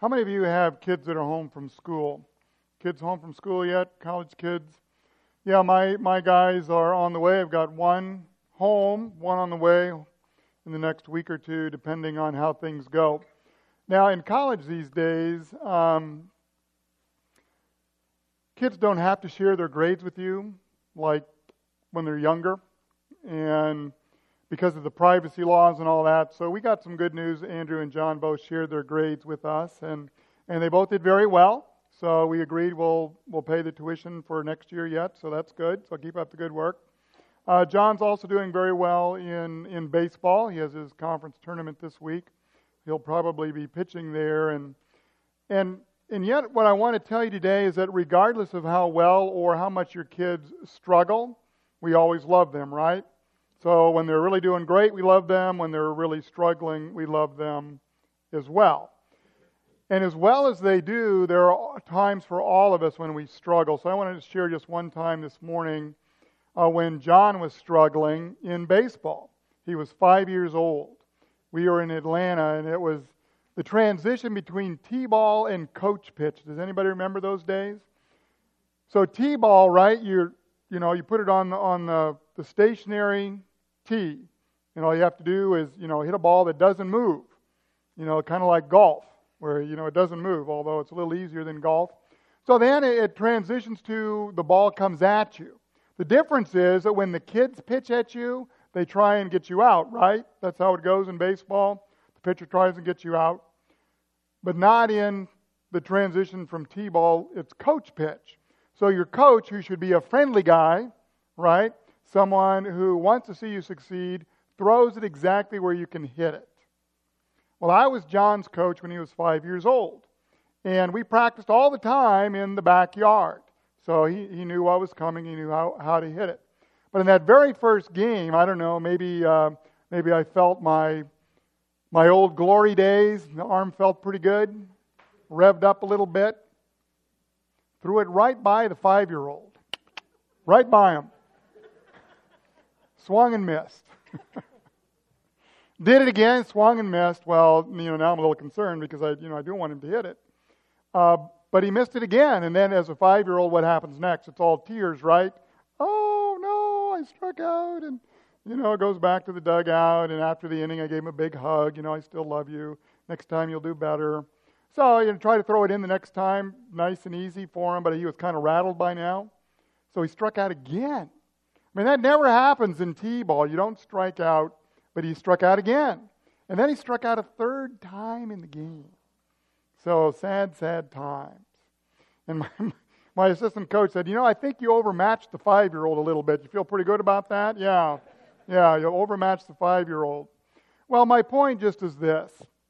How many of you have kids that are home from school? Kids home from school yet? College kids? Yeah, my guys are on the way. I've got one home, one on the way in the next week or two, depending on how things go. Now, in college these days, kids don't have to share their grades with you like when they're younger, and because of the privacy laws and all that. So we got some good news. Andrew and John both shared their grades with us, and they both did very well. So we agreed we'll pay the tuition for next year yet, so that's good. So keep up the good work. John's also doing very well in baseball. He has his conference tournament this week. He'll probably be pitching there. And yet what I want to tell you today is that regardless of how well or how much your kids struggle, we always love them, right? So when they're really doing great, we love them. When they're really struggling, we love them as well. And as well as they do, there are times for all of us when we struggle. So I wanted to share just one time this morning when John was struggling in baseball. He was 5 years old. We were in Atlanta, and it was the transition between T-ball and coach pitch. Does anybody remember those days? So T-ball, right? You put it on the stationary tee. And all you have to do is hit a ball that doesn't move. Kind of like golf, where it doesn't move, although it's a little easier than golf. So then it transitions to the ball comes at you. The difference is that when the kids pitch at you, they try and get you out, right? That's how it goes in baseball. The pitcher tries to get you out. But not in the transition from T-ball, it's coach pitch. So your coach, who should be a friendly guy, right? Someone who wants to see you succeed, throws it exactly where you can hit it. Well, I was John's coach when he was 5 years old. And we practiced all the time in the backyard. So he knew what was coming. He knew how to hit it. But in that very first game, I don't know, maybe I felt my old glory days. The arm felt pretty good. Revved up a little bit. Threw it right by the 5-year-old. Right by him. Swung and missed. Did it again, swung and missed. Well, now I'm a little concerned because I do want him to hit it. But he missed it again. And then as a 5-year-old, what happens next? It's all tears, right? Oh, no, I struck out. And, it goes back to the dugout. And after the inning, I gave him a big hug. I still love you. Next time you'll do better. So, try to throw it in the next time. Nice and easy for him. But he was kind of rattled by now. So he struck out again. I mean, that never happens in T-ball. You don't strike out. But he struck out again. And then he struck out a third time in the game. So sad, sad times. And my assistant coach said, I think you overmatched the 5-year-old a little bit. You feel pretty good about that? Yeah, you overmatched the 5-year-old. Well, my point just is this.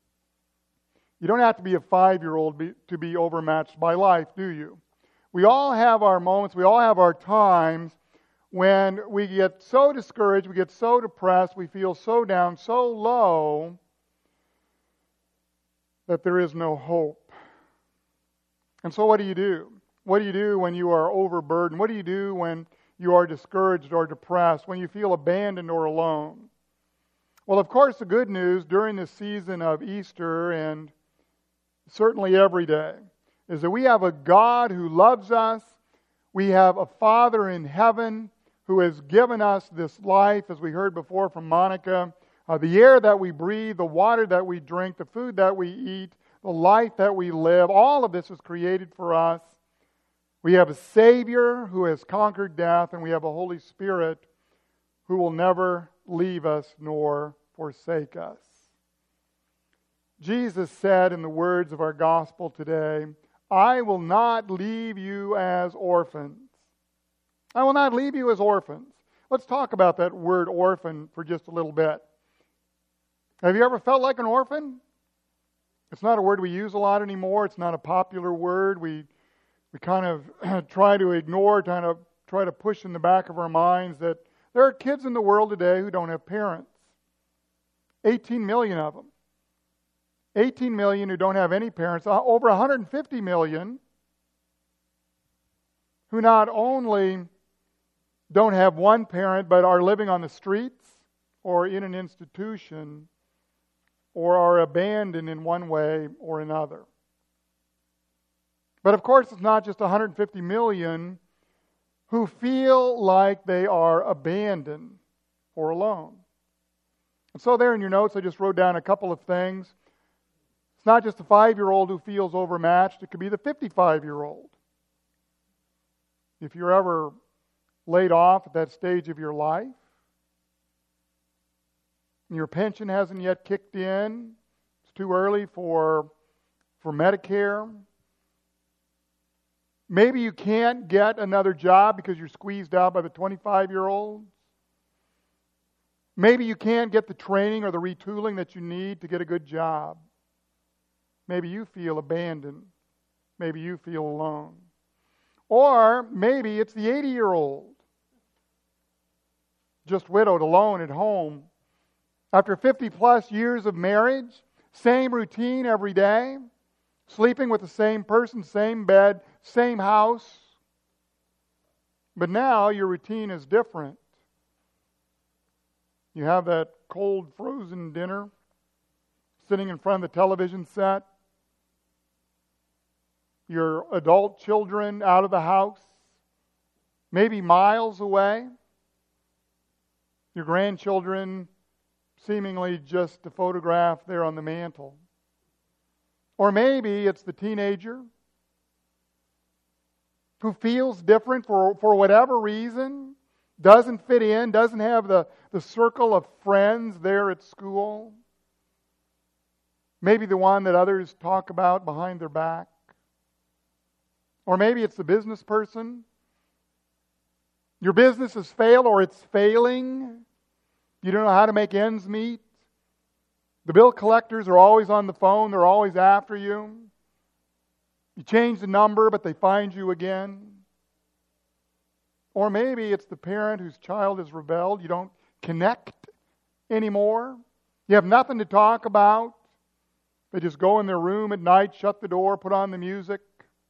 You don't have to be a 5-year-old to be overmatched by life, do you? We all have our moments. We all have our times when we get so discouraged, we get so depressed, we feel so down, so low, that there is no hope. And so what do you do? What do you do when you are overburdened? What do you do when you are discouraged or depressed, when you feel abandoned or alone? Well, of course, the good news during this season of Easter, and certainly every day, is that we have a God who loves us. We have a Father in heaven who has given us this life, as we heard before from Monica, the air that we breathe, the water that we drink, the food that we eat, the life that we live. All of this is created for us. We have a Savior who has conquered death, and we have a Holy Spirit who will never leave us nor forsake us. Jesus said in the words of our gospel today, I will not leave you as orphans. I will not leave you as orphans. Let's talk about that word orphan for just a little bit. Have you ever felt like an orphan? It's not a word we use a lot anymore. It's not a popular word. We kind of try to ignore, try to push in the back of our minds that there are kids in the world today who don't have parents. 18 million of them. 18 million who don't have any parents. Over 150 million who not only don't have one parent, but are living on the streets or in an institution or are abandoned in one way or another. But of course, it's not just 150 million who feel like they are abandoned or alone. And so there in your notes, I just wrote down a couple of things. It's not just the 5-year-old who feels overmatched. It could be the 55-year-old. If you're ever laid off at that stage of your life, and your pension hasn't yet kicked in, it's too early for Medicare. Maybe you can't get another job because you're squeezed out by the 25-year-olds. Maybe you can't get the training or the retooling that you need to get a good job. Maybe you feel abandoned. Maybe you feel alone. Or maybe it's the 80-year-old, just widowed, alone at home. After 50-plus years of marriage, same routine every day, sleeping with the same person, same bed, same house. But now your routine is different. You have that cold, frozen dinner, sitting in front of the television set. Your adult children out of the house, maybe miles away. Your grandchildren seemingly just a photograph there on the mantle. Or maybe it's the teenager who feels different for whatever reason, doesn't fit in, doesn't have the circle of friends there at school. Maybe the one that others talk about behind their back. Or maybe it's the business person. Your business has failed or it's failing. You don't know how to make ends meet. The bill collectors are always on the phone. They're always after you. You change the number, but they find you again. Or maybe it's the parent whose child has rebelled. You don't connect anymore. You have nothing to talk about. They just go in their room at night, shut the door, put on the music.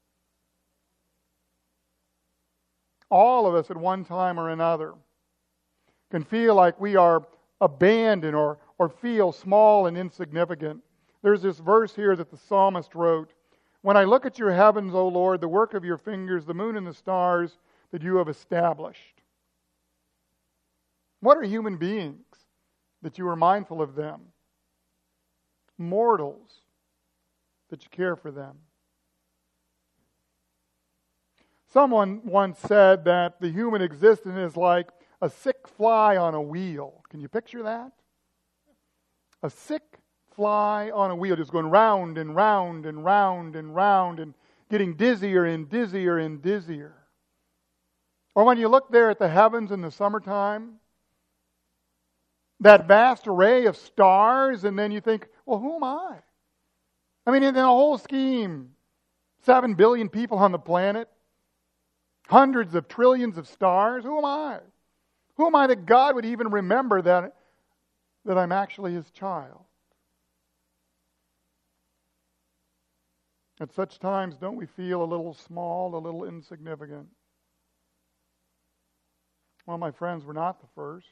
All of us at one time or another can feel like we are abandoned or feel small and insignificant. There's this verse here that the psalmist wrote. When I look at your heavens, O Lord, the work of your fingers, the moon and the stars that you have established. What are human beings that you are mindful of them? Mortals that you care for them. Someone once said that the human existence is like a sick fly on a wheel. Can you picture that? A sick fly on a wheel, just going round and round and round and round and getting dizzier and dizzier and dizzier. Or when you look there at the heavens in the summertime, that vast array of stars, and then you think, well, who am I? I mean, in the whole scheme, 7 billion people on the planet, hundreds of trillions of stars, who am I? Who am I that God would even remember that I'm actually His child? At such times, don't we feel a little small, a little insignificant? Well, my friends, we're not the first.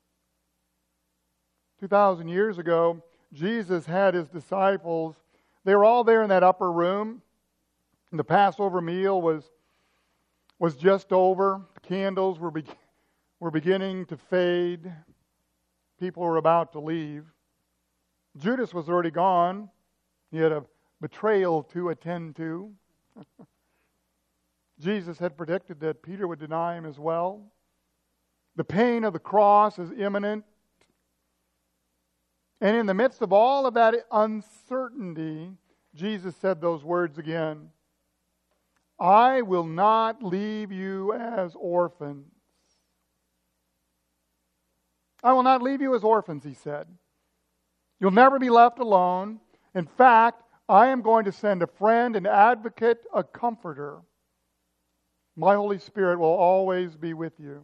2,000 years ago, Jesus had His disciples. They were all there in that upper room. And the Passover meal was just over. The candles were beginning to fade. People were about to leave. Judas was already gone. He had a betrayal to attend to. Jesus had predicted that Peter would deny Him as well. The pain of the cross is imminent. And in the midst of all of that uncertainty, Jesus said those words again. I will not leave you as orphans. I will not leave you as orphans, He said. You'll never be left alone. In fact, I am going to send a friend, an advocate, a comforter. My Holy Spirit will always be with you.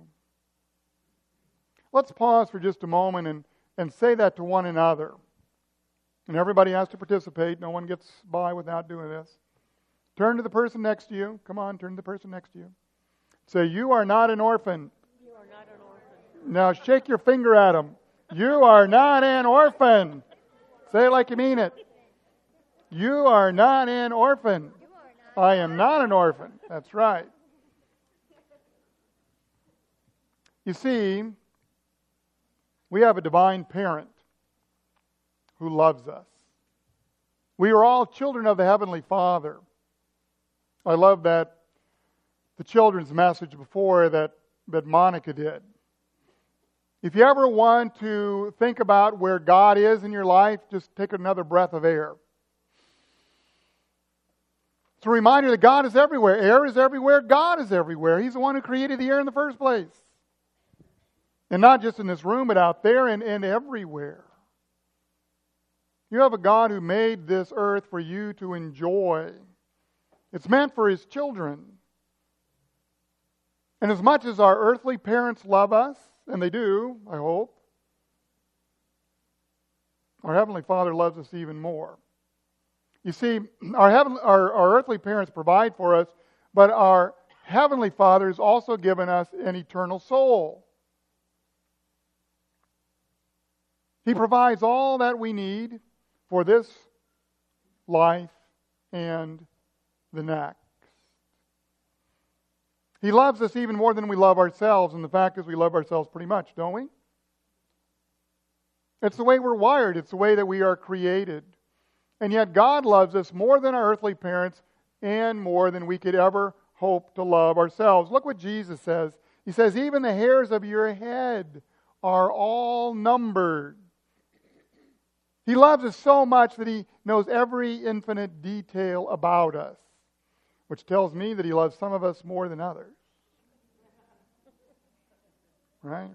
Let's pause for just a moment and say that to one another. And everybody has to participate. No one gets by without doing this. Turn to the person next to you. Come on, turn to the person next to you. Say, you are not an orphan. You are not an orphan. Now shake your finger at them. You are not an orphan. Say it like you mean it. You are not an orphan. You are I am not an orphan. That's right. You see, we have a divine parent who loves us. We are all children of the Heavenly Father. I love that the children's message before that Monica did. If you ever want to think about where God is in your life, just take another breath of air. It's a reminder that God is everywhere. Air is everywhere. God is everywhere. He's the one who created the air in the first place. And not just in this room, but out there and everywhere. You have a God who made this earth for you to enjoy. It's meant for His children. And as much as our earthly parents love us, and they do, I hope, our Heavenly Father loves us even more. You see, our earthly parents provide for us, but our Heavenly Father has also given us an eternal soul. He provides all that we need for this life and the next. He loves us even more than we love ourselves, and the fact is we love ourselves pretty much, don't we? It's the way we're wired. It's the way that we are created. And yet God loves us more than our earthly parents and more than we could ever hope to love ourselves. Look what Jesus says. He says, even the hairs of your head are all numbered. He loves us so much that He knows every infinite detail about us, which tells me that He loves some of us more than others. Right?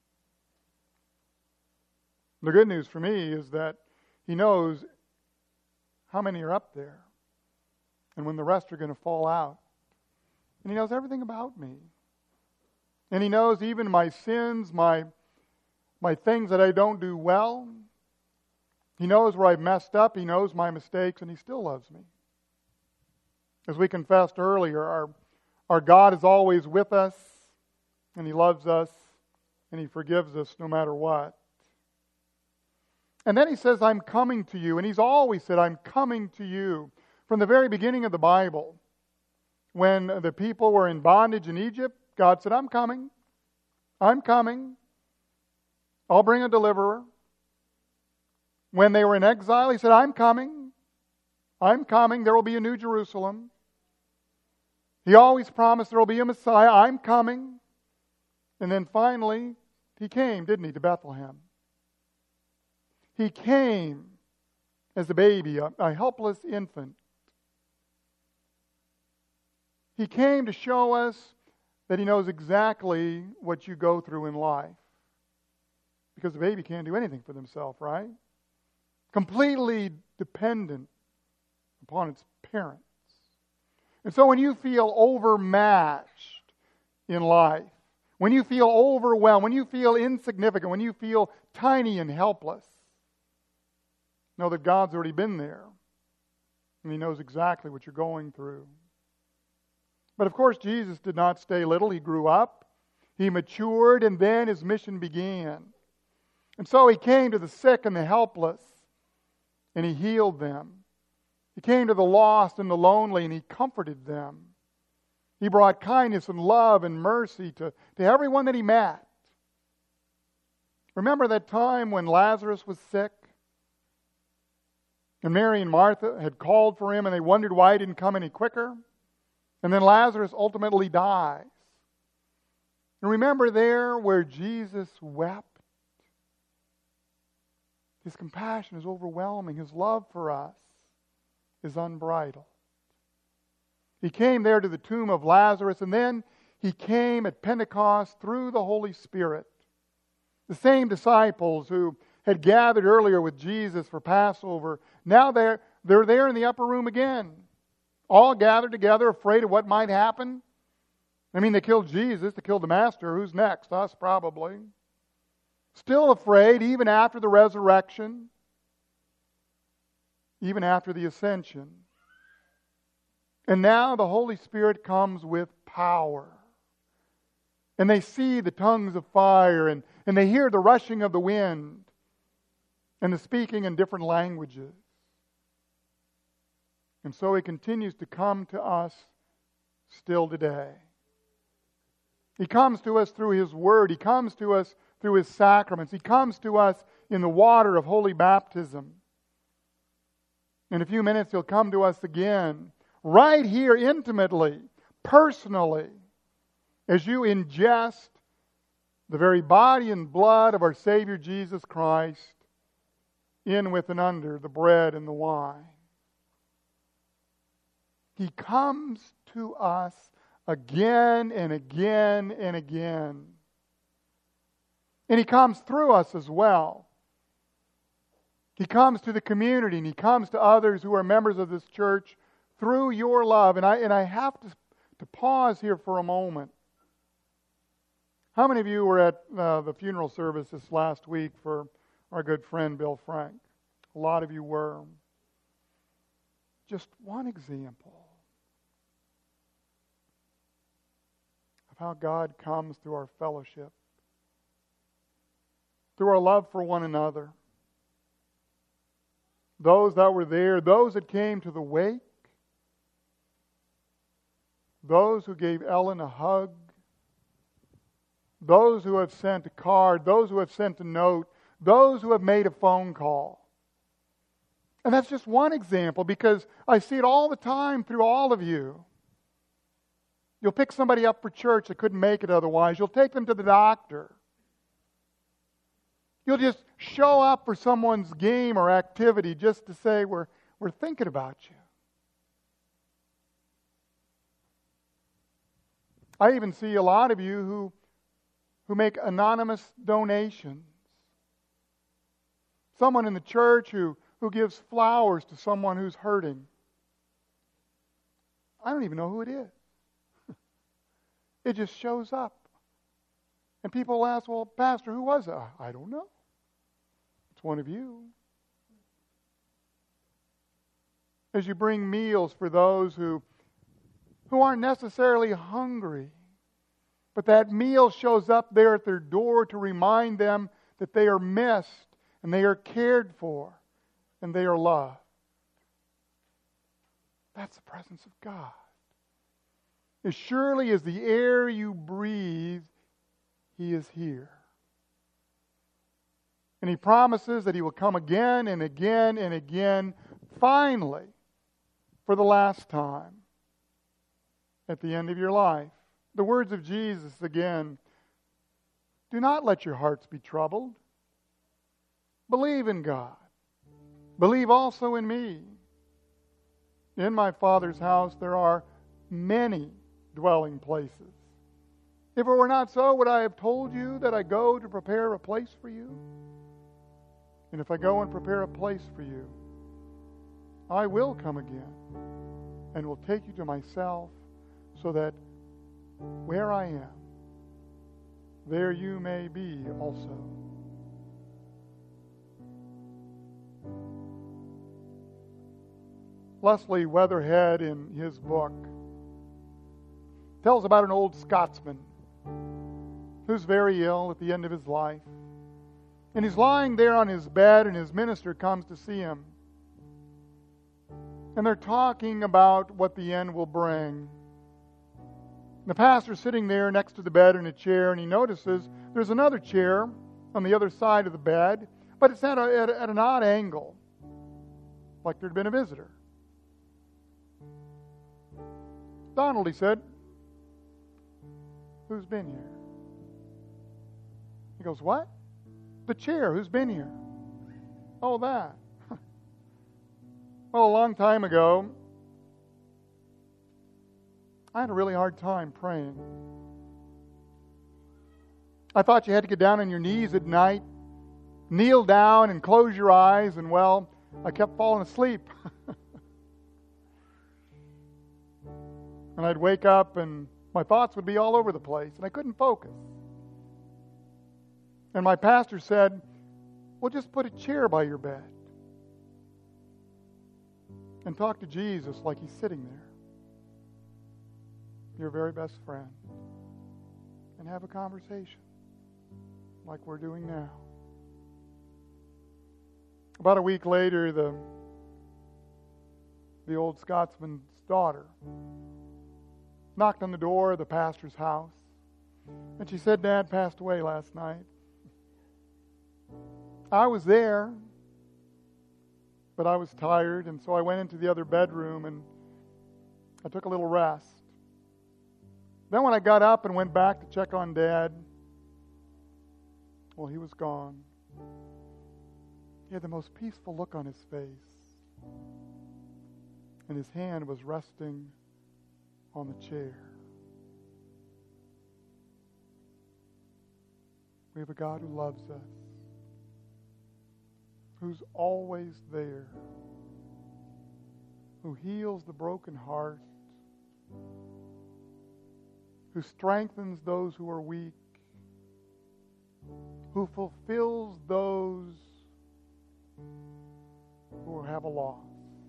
The good news for me is that He knows how many are up there and when the rest are going to fall out. And He knows everything about me. And He knows even my sins, my things that I don't do well. He knows where I've messed up. He knows my mistakes, and He still loves me. As we confessed earlier, our God is always with us, and He loves us, and He forgives us no matter what. And then He says, I'm coming to you. And He's always said, I'm coming to you. From the very beginning of the Bible, when the people were in bondage in Egypt, God said, I'm coming. I'm coming. I'll bring a deliverer. When they were in exile, He said, I'm coming. I'm coming. There will be a new Jerusalem. He always promised there will be a Messiah. I'm coming. And then finally, He came, didn't He, to Bethlehem. He came as a baby, a helpless infant. He came to show us that He knows exactly what you go through in life. Because the baby can't do anything for themselves, right? Completely dependent upon its parents. And so when you feel overmatched in life, when you feel overwhelmed, when you feel insignificant, when you feel tiny and helpless, know that God's already been there. And He knows exactly what you're going through. But of course, Jesus did not stay little. He grew up, He matured, and then His mission began. And so He came to the sick and the helpless, and He healed them. He came to the lost and the lonely, and He comforted them. He brought kindness and love and mercy to everyone that He met. Remember that time when Lazarus was sick? And Mary and Martha had called for him, and they wondered why He didn't come any quicker. And then Lazarus ultimately dies. And remember there where Jesus wept? His compassion is overwhelming. His love for us is unbridled. He came there to the tomb of Lazarus, and then He came at Pentecost through the Holy Spirit. The same disciples who had gathered earlier with Jesus for Passover, now they're there in the upper room again. All gathered together, afraid of what might happen. I mean, they killed Jesus, they killed the Master. Who's next? Us, probably. Still afraid, even after the resurrection, even after the ascension. And now the Holy Spirit comes with power. And they see the tongues of fire, and they hear the rushing of the wind, and the speaking in different languages. And so He continues to come to us still today. He comes to us through His Word. He comes to us through His sacraments. He comes to us in the water of holy baptism. In a few minutes, He'll come to us again, right here intimately, personally, as you ingest the very body and blood of our Savior Jesus Christ in with and under the bread and the wine. He comes to us again and again and again. And He comes through us as well. He comes to the community, and He comes to others who are members of this church through your love. And I have to pause here for a moment. How many of you were at the funeral service this last week for our good friend Bill Frank? A lot of you were. Just one example of how God comes through our fellowship, through our love for one another. Those that were there, those that came to the wake, those who gave Ellen a hug, those who have sent a card, those who have sent a note, those who have made a phone call. And that's just one example, because I see it all the time through all of you. You'll pick somebody up for church that couldn't make it otherwise. You'll take them to the doctor. You'll just show up for someone's game or activity just to say, we're thinking about you. I even see a lot of you who make anonymous donations. Someone in the church who gives flowers to someone who's hurting. I don't even know who it is. It just shows up. And people ask, well, Pastor, who was it? I don't know. It's one of you. As you bring meals for those who aren't necessarily hungry, but that meal shows up there at their door to remind them that they are missed and they are cared for and they are loved. That's the presence of God. As surely as the air you breathe, He is here. And He promises that He will come again and again and again, finally, for the last time, at the end of your life. The words of Jesus again, do not let your hearts be troubled. Believe in God. Believe also in me. In my Father's house there are many dwelling places. If it were not so, would I have told you that I go to prepare a place for you? And if I go and prepare a place for you, I will come again and will take you to myself, so that where I am, there you may be also. Leslie Weatherhead, in his book, tells about an old Scotsman who's very ill at the end of his life. And he's lying there on his bed, and his minister comes to see him. And they're talking about what the end will bring. The pastor's sitting there next to the bed in a chair, and he notices there's another chair on the other side of the bed, but it's at an odd angle, like there'd been a visitor. Donald, he said, who's been here? He goes, what? The chair, who's been here? Oh, that. Well, a long time ago, I had a really hard time praying. I thought you had to get down on your knees at night, kneel down and close your eyes, and well, I kept falling asleep. And I'd wake up and my thoughts would be all over the place and I couldn't focus. And my pastor said, well, just put a chair by your bed and talk to Jesus like He's sitting there, your very best friend, and have a conversation like we're doing now. About a week later, the the old Scotsman's daughter. Knocked on the door of the pastor's house. And she said, Dad passed away last night. I was there, but I was tired, and so I went into the other bedroom and I took a little rest. Then when I got up and went back to check on Dad, well, he was gone. He had the most peaceful look on his face, and his hand was resting on the chair. We have a God who loves us, who's always there, who heals the broken heart, who strengthens those who are weak, who fulfills those who have a loss.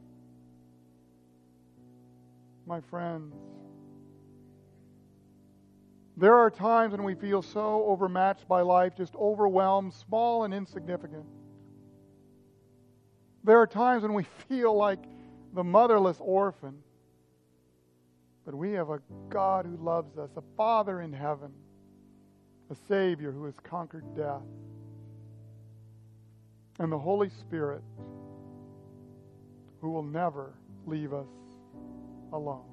My friends, there are times when we feel so overmatched by life, just overwhelmed, small and insignificant. There are times when we feel like the motherless orphan. But we have a God who loves us, a Father in heaven, a Savior who has conquered death, and the Holy Spirit who will never leave us alone.